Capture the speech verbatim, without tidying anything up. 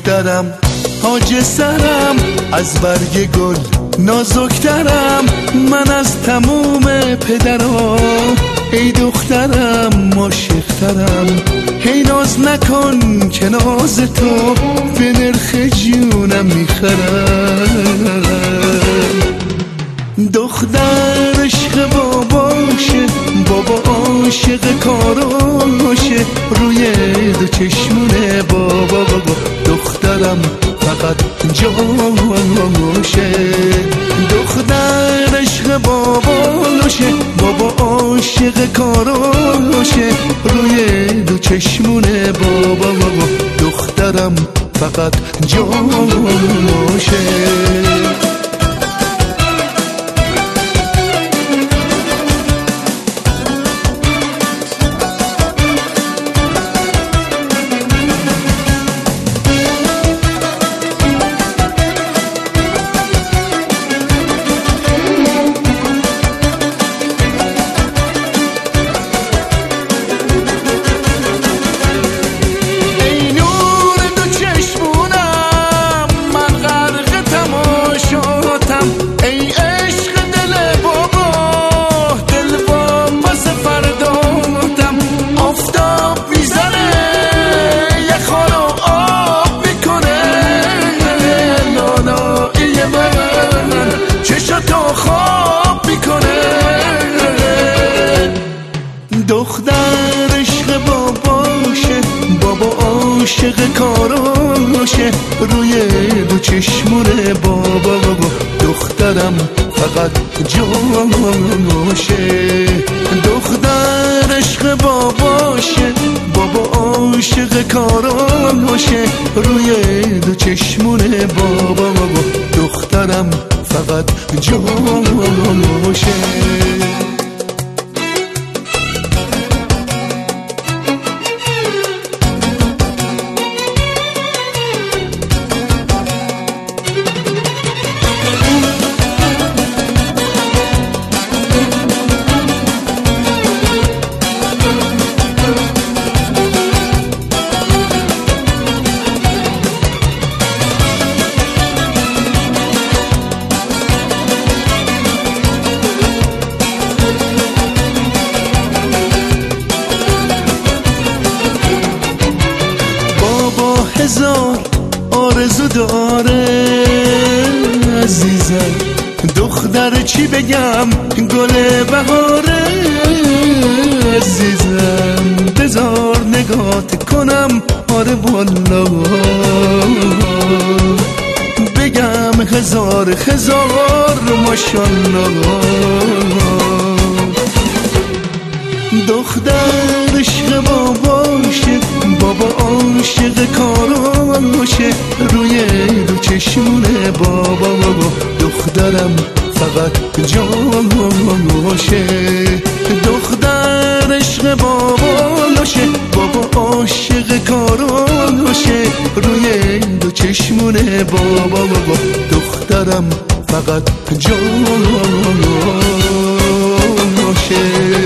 دخترم تاج سرم، از برگ گل نازکترم من از تموم پدرام. ای دخترم عاشقترم، هی ناز نکن که ناز تو به نرخ جونم میخرم. دختر عشق باباشه، بابا عاشق کاراشه، روی دو چشمونه بابا بابا دخترم فقط جاشه. دختر عشق باباشه، بابا عاشق کاراشه، روی دو چشمونه بابا بابا دخترم فقط جاشه. دختر عشق باباشه، بابا عاشق کاراشه، روی دو چشمونه بابا بابا دخترم فقط جاشه. دختر عشق باباشه، بابا عاشق کاراشه، روی دو چشمونه بابا بابا دخترم فقط جاشه. هزار آرزو داره عزیزم، دختر چی بگم گل بهاره عزیزم. بذار نگات کنم آره والا، بگم هزار هزار ماشالله. دختر عشق باباشه، بابا عاشق کاراشه، روی دو چشمونه بابا بابا دخترم فقط جاشه. دختر عشق باباشه، بابا عاشق کاراشه، روی دو چشمونه بابا بابا دخترم فقط جاشه.